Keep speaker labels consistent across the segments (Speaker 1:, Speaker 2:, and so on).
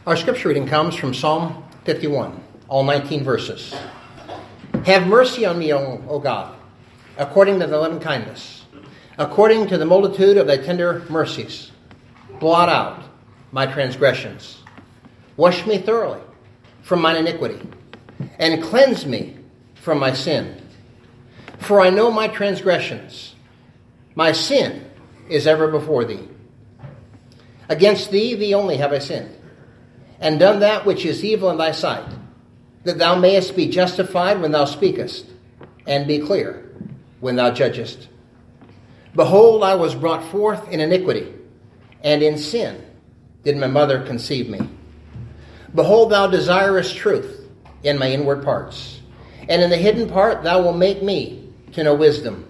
Speaker 1: Our scripture reading comes from Psalm 51, all 19 verses. Have mercy on me, O God, according to thy loving kindness, according to the multitude of thy tender mercies. Blot out my transgressions. Wash me thoroughly from mine iniquity, and cleanse me from my sin. For I know my transgressions. My sin is ever before thee. Against thee only have I sinned, and done that which is evil in thy sight, that thou mayest be justified when thou speakest, and be clear when thou judgest. Behold, I was brought forth in iniquity, and in sin did my mother conceive me. Behold, thou desirest truth in my inward parts, and in the hidden part thou wilt make me to know wisdom.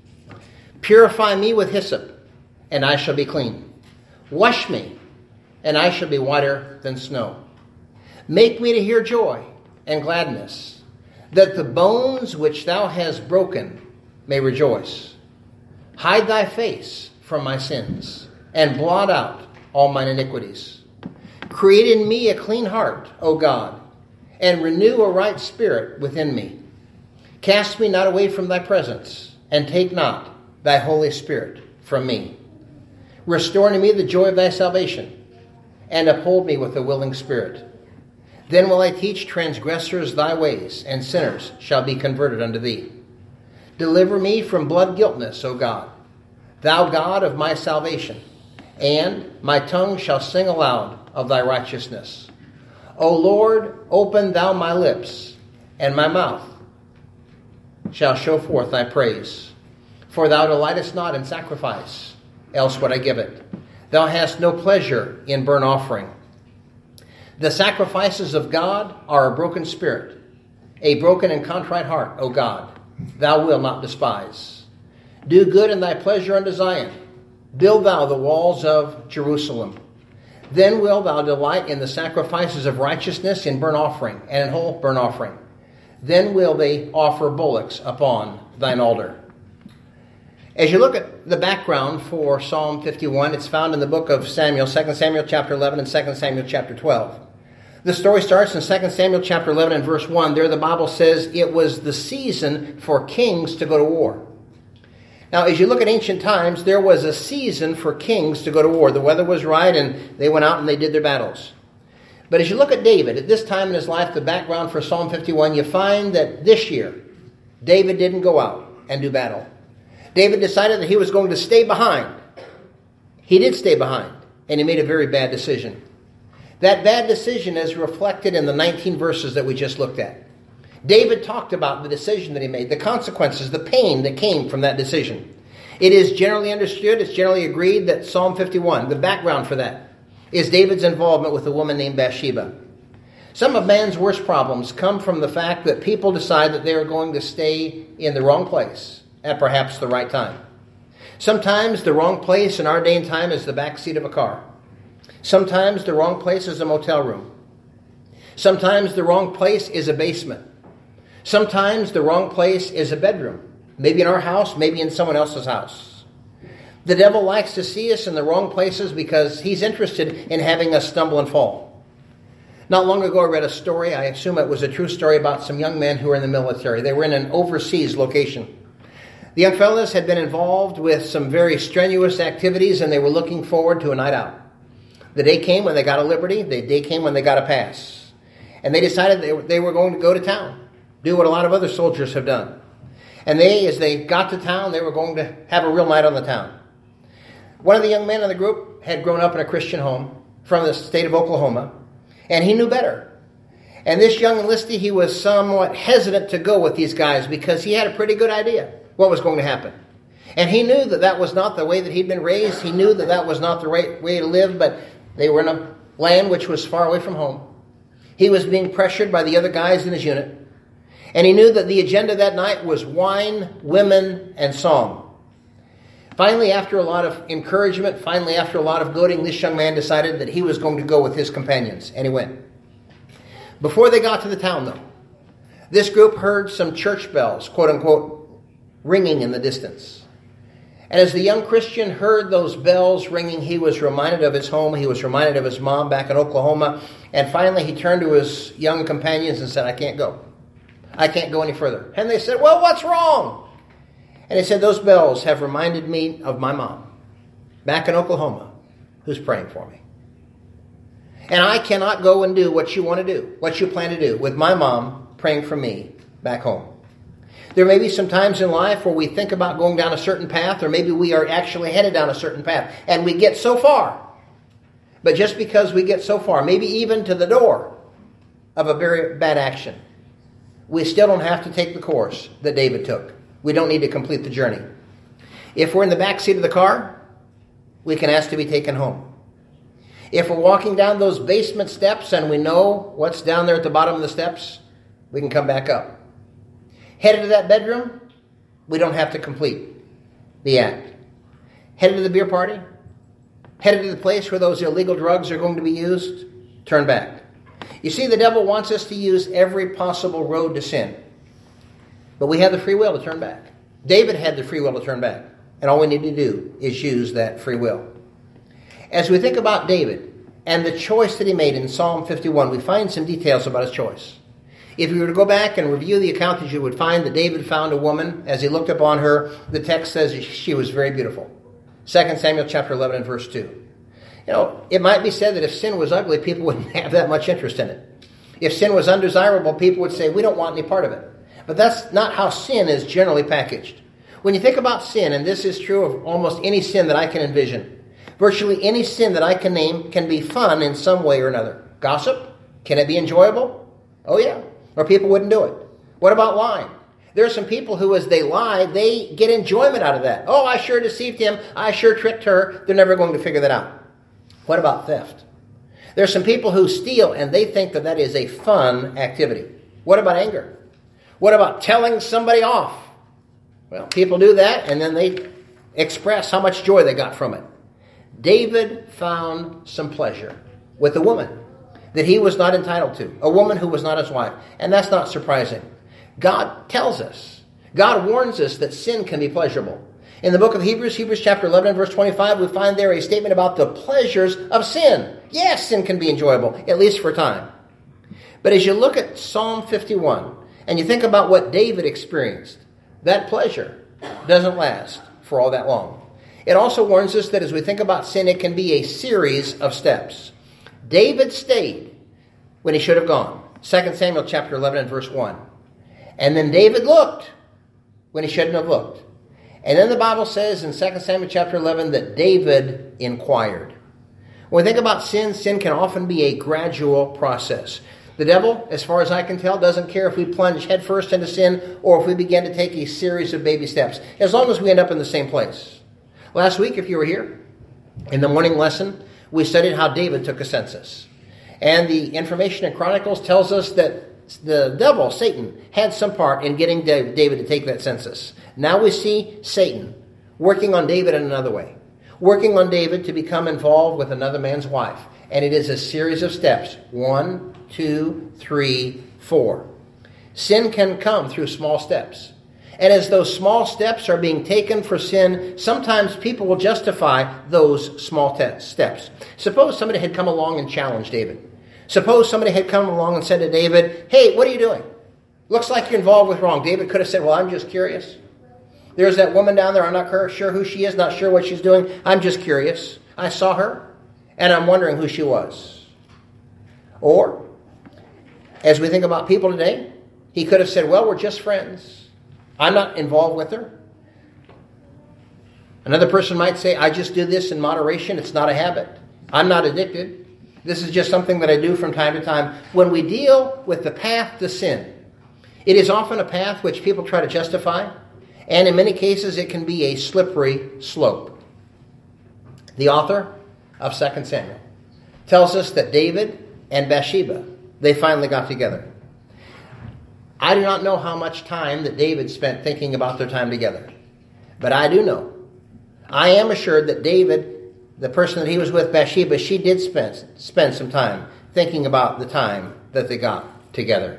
Speaker 1: Purify me with hyssop, and I shall be clean. Wash me, and I shall be whiter than snow. Make me to hear joy and gladness, that the bones which thou hast broken may rejoice. Hide thy face from my sins, and blot out all mine iniquities. Create in me a clean heart, O God, and renew a right spirit within me. Cast me not away from thy presence, and take not thy Holy Spirit from me. Restore to me the joy of thy salvation, and uphold me with a willing spirit. Then will I teach transgressors thy ways, and sinners shall be converted unto thee. Deliver me from blood guiltness, O God, thou God of my salvation, and my tongue shall sing aloud of thy righteousness. O Lord, open thou my lips, and my mouth shall show forth thy praise. For thou delightest not in sacrifice, else would I give it. Thou hast no pleasure in burnt offering. The sacrifices of God are a broken spirit, a broken and contrite heart, O God, thou wilt not despise. Do good in thy pleasure unto Zion. Build thou the walls of Jerusalem. Then wilt thou delight in the sacrifices of righteousness in burnt offering and in whole burnt offering. Then will they offer bullocks upon thine altar. As you look at the background for Psalm 51, it's found in the book of Samuel, 2 Samuel chapter 11 and 2 Samuel chapter 12. The story starts in 2 Samuel chapter 11 and verse 1. There the Bible says it was the season for kings to go to war. Now, as you look at ancient times, there was a season for kings to go to war. The weather was right, and they went out and they did their battles. But as you look at David, at this time in his life, the background for Psalm 51, you find that this year, David didn't go out and do battle. David decided that he was going to stay behind. He did stay behind, and he made a very bad decision. That bad decision is reflected in the 19 verses that we just looked at. David talked about the decision that he made, the consequences, the pain that came from that decision. It is generally understood, it's generally agreed that Psalm 51, the background for that, is David's involvement with a woman named Bathsheba. Some of man's worst problems come from the fact that people decide that they are going to stay in the wrong place at perhaps the right time. Sometimes the wrong place in our day and time is the back seat of a car. Sometimes the wrong place is a motel room. Sometimes the wrong place is a basement. Sometimes the wrong place is a bedroom. Maybe in our house, maybe in someone else's house. The devil likes to see us in the wrong places because he's interested in having us stumble and fall. Not long ago I read a story, I assume it was a true story, about some young men who were in the military. They were in an overseas location. The young fellas had been involved with some very strenuous activities, and they were looking forward to a night out. The day came when they got a liberty. The day came when they got a pass. And they decided they were going to go to town, do what a lot of other soldiers have done. And as they got to town, they were going to have a real night on the town. One of the young men in the group had grown up in a Christian home from the state of Oklahoma, and he knew better. And this young enlistee, he was somewhat hesitant to go with these guys because he had a pretty good idea what was going to happen. And he knew that that was not the way that he'd been raised. He knew that that was not the right way to live, but they were in a land which was far away from home. He was being pressured by the other guys in his unit. And he knew that the agenda that night was wine, women, and song. Finally, after a lot of encouragement, finally after a lot of goading, this young man decided that he was going to go with his companions. And he went. Before they got to the town, though, this group heard some church bells, quote unquote, ringing in the distance. And as the young Christian heard those bells ringing, he was reminded of his home. He was reminded of his mom back in Oklahoma. And finally he turned to his young companions and said, I can't go. I can't go any further. And they said, well, what's wrong? And he said, those bells have reminded me of my mom back in Oklahoma who's praying for me. And I cannot go and do what you want to do, what you plan to do with my mom praying for me back home. There may be some times in life where we think about going down a certain path, or maybe we are actually headed down a certain path, and we get so far. But just because we get so far, maybe even to the door of a very bad action, we still don't have to take the course that David took. We don't need to complete the journey. If we're in the back seat of the car, we can ask to be taken home. If we're walking down those basement steps and we know what's down there at the bottom of the steps, we can come back up. Headed to that bedroom, we don't have to complete the act. Headed to the beer party, headed to the place where those illegal drugs are going to be used, turn back. You see, the devil wants us to use every possible road to sin. But we have the free will to turn back. David had the free will to turn back. And all we need to do is use that free will. As we think about David and the choice that he made in Psalm 51, we find some details about his choice. If you were to go back and review the account, you would find that David found a woman. As he looked upon her, the text says she was very beautiful. 2 Samuel chapter 11 and verse 2. You know, it might be said that if sin was ugly, people wouldn't have that much interest in it. If sin was undesirable, people would say, we don't want any part of it. But that's not how sin is generally packaged. When you think about sin, and this is true of almost any sin that I can envision, virtually any sin that I can name can be fun in some way or another. Gossip? Can it be enjoyable? Oh yeah. Or people wouldn't do it. What about lying? There are some people who, as they lie, they get enjoyment out of that. Oh, I sure deceived him. I sure tricked her. They're never going to figure that out. What about theft? There are some people who steal, and they think that that is a fun activity. What about anger? What about telling somebody off? Well, people do that, and then they express how much joy they got from it. David found some pleasure with a woman that he was not entitled to, a woman who was not his wife. And that's not surprising. God tells us, God warns us that sin can be pleasurable. In the book of Hebrews, Hebrews chapter 11 and verse 25, we find there a statement about the pleasures of sin. Yes, sin can be enjoyable, at least for a time. But as you look at Psalm 51, and you think about what David experienced, that pleasure doesn't last for all that long. It also warns us that as we think about sin, it can be a series of steps. David stayed when he should have gone. 2 Samuel chapter 11 and verse 1. And then David looked when he shouldn't have looked. And then the Bible says in 2 Samuel chapter 11 that David inquired. When we think about sin, sin can often be a gradual process. The devil, as far as I can tell, doesn't care if we plunge headfirst into sin or if we begin to take a series of baby steps, as long as we end up in the same place. Last week, if you were here, in the morning lesson, we studied how David took a census. And the information in Chronicles tells us that the devil, Satan, had some part in getting David to take that census. Now we see Satan working on David in another way. Working on David to become involved with another man's wife. And it is a series of steps. 1, 2, 3, 4. Sin can come through small steps. And as those small steps are being taken for sin, sometimes people will justify those small steps. Suppose somebody had come along and challenged David. Suppose somebody had come along and said to David, hey, what are you doing? Looks like you're involved with wrong. David could have said, well, I'm just curious. There's that woman down there. I'm not sure who she is, not sure what she's doing. I'm just curious. I saw her, and I'm wondering who she was. Or, as we think about people today, he could have said, well, we're just friends. I'm not involved with her. Another person might say, I just do this in moderation. It's not a habit. I'm not addicted. This is just something that I do from time to time. When we deal with the path to sin, it is often a path which people try to justify. And in many cases, it can be a slippery slope. The author of 2 Samuel tells us that David and Bathsheba, they finally got together. I do not know how much time that David spent thinking about their time together. But I do know. I am assured that David, the person that he was with, Bathsheba, she did spend some time thinking about the time that they got together.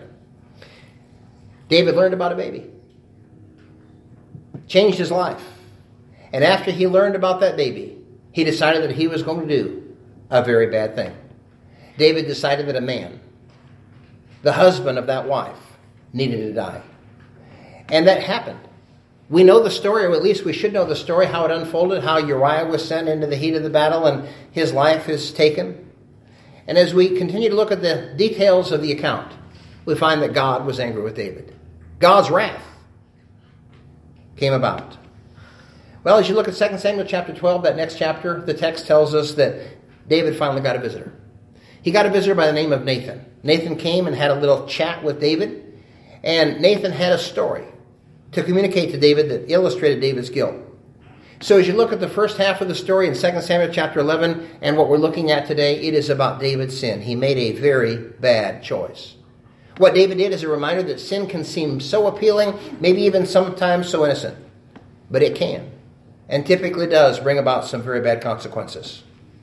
Speaker 1: David learned about a baby. Changed his life. And after he learned about that baby, he decided that he was going to do a very bad thing. David decided that a man, the husband of that wife, needed to die. And that happened. We know the story, or at least we should know the story, how it unfolded, how Uriah was sent into the heat of the battle and his life is taken. And as we continue to look at the details of the account, we find that God was angry with David. God's wrath came about. Well, as you look at 2 Samuel chapter 12, that next chapter, the text tells us that David finally got a visitor. He got a visitor by the name of Nathan. Nathan came and had a little chat with David, and Nathan had a story to communicate to David that illustrated David's guilt. So as you look at the first half of the story in 2 Samuel chapter 11, and what we're looking at today, it is about David's sin. He made a very bad choice. What David did is a reminder that sin can seem so appealing, maybe even sometimes so innocent. But it can, and typically does, bring about some very bad consequences.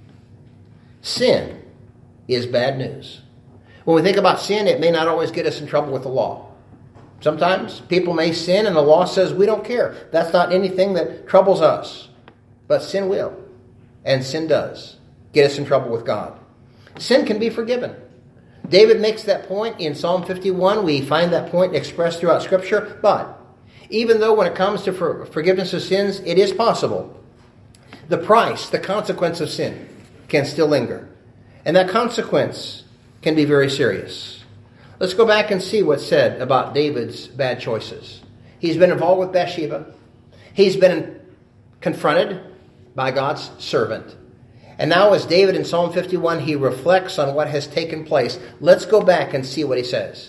Speaker 1: Sin is bad news. When we think about sin, it may not always get us in trouble with the law. Sometimes people may sin and the law says we don't care. That's not anything that troubles us. But sin will, and sin does, get us in trouble with God. Sin can be forgiven. David makes that point in Psalm 51. We find that point expressed throughout Scripture. But even though when it comes to forgiveness of sins, it is possible, the price, the consequence of sin can still linger. And that consequence can be very serious. Let's go back and see what's said about David's bad choices. He's been involved with Bathsheba. He's been confronted by God's servant. And now as David in Psalm 51, he reflects on what has taken place. Let's go back and see what he says.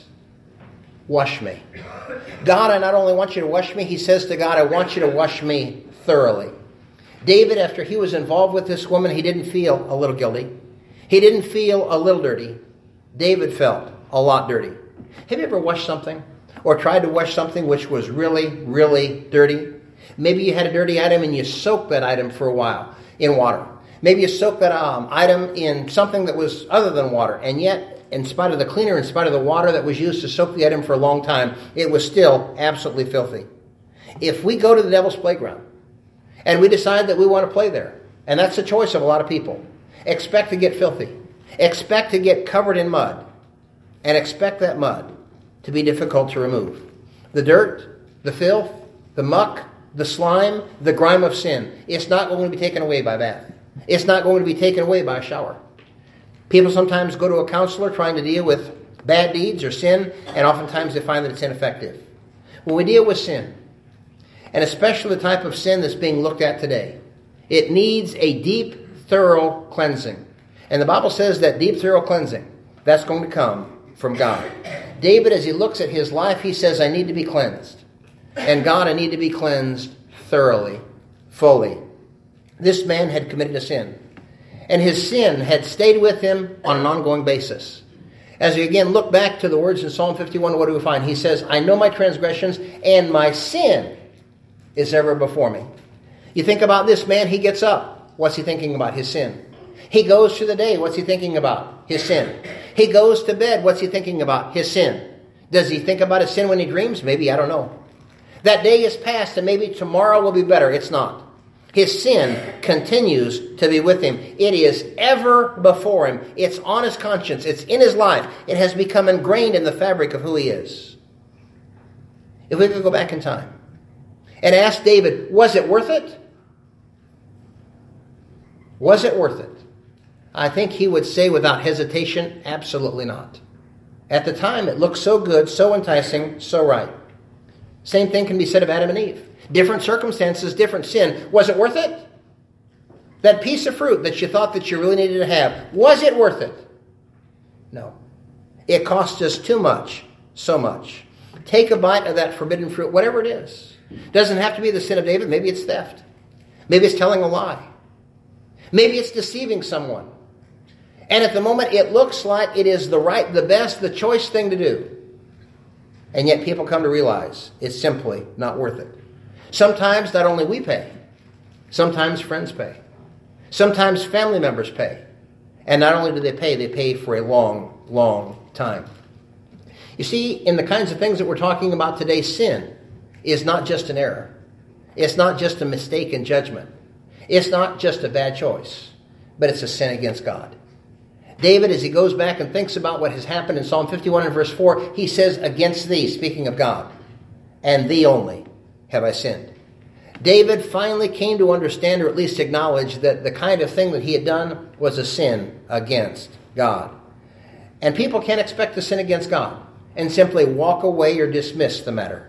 Speaker 1: Wash me. God, I not only want you to wash me, he says to God, I want you to wash me thoroughly. David, after he was involved with this woman, he didn't feel a little guilty. He didn't feel a little dirty. David felt a lot dirty. Have you ever washed something or tried to wash something which was really, really dirty? Maybe you had a dirty item and you soaked that item for a while in water. Maybe you soaked that item in something that was other than water, and yet, in spite of the cleaner, in spite of the water that was used to soak the item for a long time, it was still absolutely filthy. If we go to the devil's playground and we decide that we want to play there, and that's the choice of a lot of people, expect to get filthy, expect to get covered in mud, and expect that mud to be difficult to remove. The dirt, the filth, the muck, the slime, the grime of sin, it's not going to be taken away by bath. It's not going to be taken away by a shower. People sometimes go to a counselor trying to deal with bad deeds or sin, and oftentimes they find that it's ineffective. When we deal with sin, and especially the type of sin that's being looked at today, it needs a deep, thorough cleansing. And the Bible says that deep, thorough cleansing, that's going to come from God. David, as he looks at his life, he says, I need to be cleansed. And God, I need to be cleansed thoroughly, fully. This man had committed a sin. And his sin had stayed with him on an ongoing basis. As we again look back to the words in Psalm 51, what do we find? He says, I know my transgressions, and my sin is ever before me. You think about this man, he gets up. What's he thinking about? His sin. He goes through the day. What's he thinking about? His sin. He goes to bed. What's he thinking about? His sin. Does he think about his sin when he dreams? Maybe, I don't know. That day is past and maybe tomorrow will be better. It's not. His sin continues to be with him. It is ever before him. It's on his conscience. It's in his life. It has become ingrained in the fabric of who he is. If we could go back in time and ask David, was it worth it? Was it worth it? I think he would say without hesitation, absolutely not. At the time, it looked so good, so enticing, so right. Same thing can be said of Adam and Eve. Different circumstances, different sin. Was it worth it? That piece of fruit that you thought that you really needed to have, was it worth it? No. It cost us too much, so much. Take a bite of that forbidden fruit, whatever it is. Doesn't have to be the sin of David. Maybe it's theft. Maybe it's telling a lie. Maybe it's deceiving someone. And at the moment, it looks like it is the right, the best, the choice thing to do. And yet people come to realize it's simply not worth it. Sometimes not only we pay, sometimes friends pay. Sometimes family members pay. And not only do they pay for a long, long time. You see, in the kinds of things that we're talking about today, sin is not just an error. It's not just a mistake in judgment. It's not just a bad choice, but it's a sin against God. David, as he goes back and thinks about what has happened in Psalm 51 and verse 4, he says, against thee, speaking of God, and thee only have I sinned. David finally came to understand, or at least acknowledge, that the kind of thing that he had done was a sin against God. And people can't expect to sin against God and simply walk away or dismiss the matter.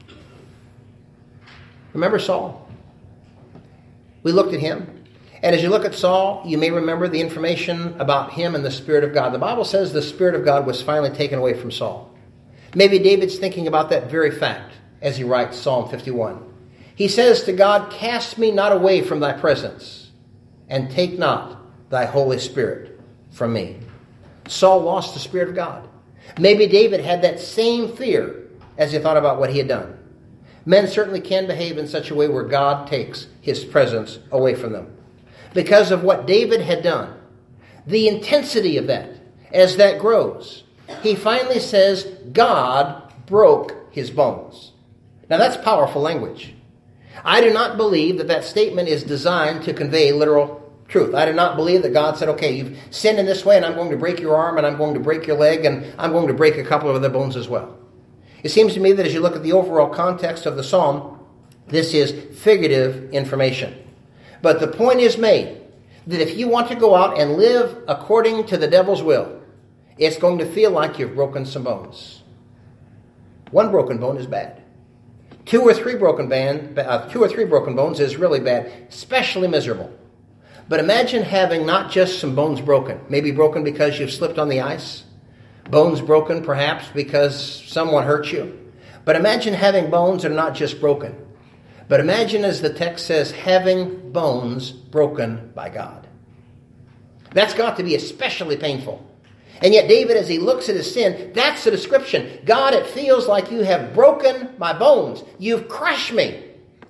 Speaker 1: Remember Saul? We looked at him. And as you look at Saul, you may remember the information about him and the Spirit of God. The Bible says the Spirit of God was finally taken away from Saul. Maybe David's thinking about that very fact as he writes Psalm 51. He says to God, cast me not away from thy presence, and take not thy Holy Spirit from me. Saul lost the Spirit of God. Maybe David had that same fear as he thought about what he had done. Men certainly can behave in such a way where God takes his presence away from them. Because of what David had done, the intensity of that, as that grows, he finally says, God broke his bones. Now that's powerful language. I do not believe that that statement is designed to convey literal truth. I do not believe that God said, okay, you've sinned in this way, and I'm going to break your arm, and I'm going to break your leg, and I'm going to break a couple of other bones as well. It seems to me that as you look at the overall context of the psalm, this is figurative information. But the point is made that if you want to go out and live according to the devil's will, it's going to feel like you've broken some bones. One broken bone is bad. Two or three broken bones is really bad, especially miserable. But imagine having not just some bones broken, maybe broken because you've slipped on the ice, bones broken perhaps because someone hurt you. But imagine having bones that are not just broken, but imagine, as the text says, having bones broken by God. That's got to be especially painful. And yet David, as he looks at his sin, that's the description. God, it feels like you have broken my bones. You've crushed me.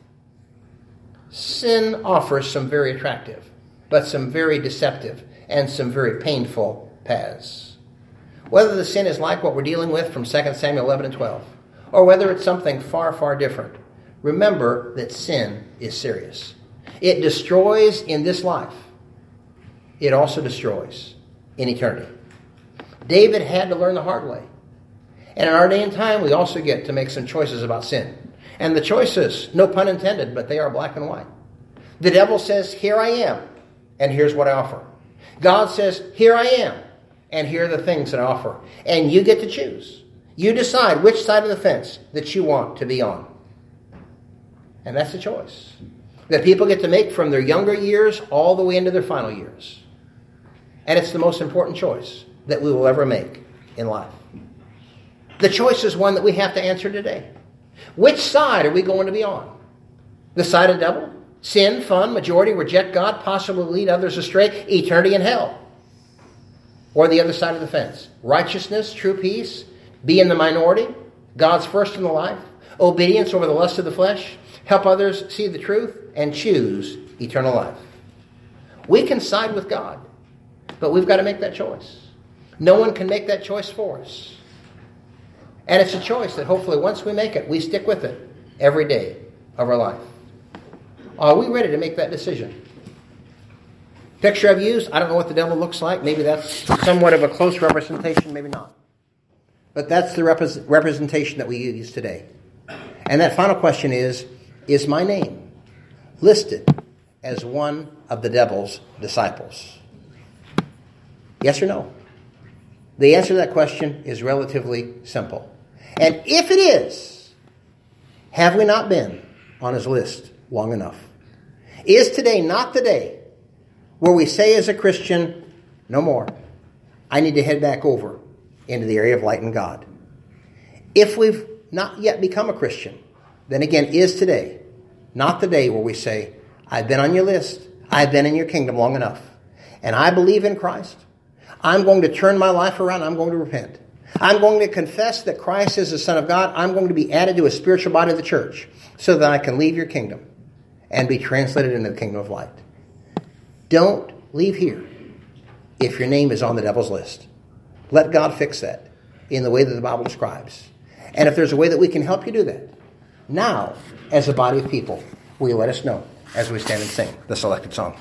Speaker 1: Sin offers some very attractive, but some very deceptive, and some very painful paths. Whether the sin is like what we're dealing with from 2 Samuel 11 and 12, or whether it's something far, far different, remember that sin is serious. It destroys in this life. It also destroys in eternity. David had to learn the hard way. And in our day and time, we also get to make some choices about sin. And the choices, no pun intended, but they are black and white. The devil says, here I am, and here's what I offer. God says, here I am, and here are the things that I offer. And you get to choose. You decide which side of the fence that you want to be on. And that's a choice that people get to make from their younger years all the way into their final years. And it's the most important choice that we will ever make in life. The choice is one that we have to answer today. Which side are we going to be on? The side of the devil? Sin, fun, majority, reject God, possibly lead others astray, eternity in hell. Or the other side of the fence? Righteousness, true peace, be in the minority, God's first in the life, obedience over the lust of the flesh, help others see the truth, and choose eternal life. We can side with God, but we've got to make that choice. No one can make that choice for us. And it's a choice that hopefully once we make it, we stick with it every day of our life. Are we ready to make that decision? Picture I've used, I don't know what the devil looks like. Maybe that's somewhat of a close representation, maybe not. But that's the representation that we use today. And that final question is my name listed as one of the devil's disciples? Yes or no? The answer to that question is relatively simple. And if it is, have we not been on his list long enough? Is today not the day where we say as a Christian, no more. I need to head back over into the area of light and God. If we've not yet become a Christian, then again, is today not the day where we say, I've been on your list, I've been in your kingdom long enough, and I believe in Christ. I'm going to turn my life around. I'm going to repent. I'm going to confess that Christ is the Son of God. I'm going to be added to a spiritual body of the church so that I can leave your kingdom and be translated into the kingdom of light. Don't leave here if your name is on the devil's list. Let God fix that in the way that the Bible describes. And if there's a way that we can help you do that, now, as a body of people, Will you let us know as we stand and sing the selected song?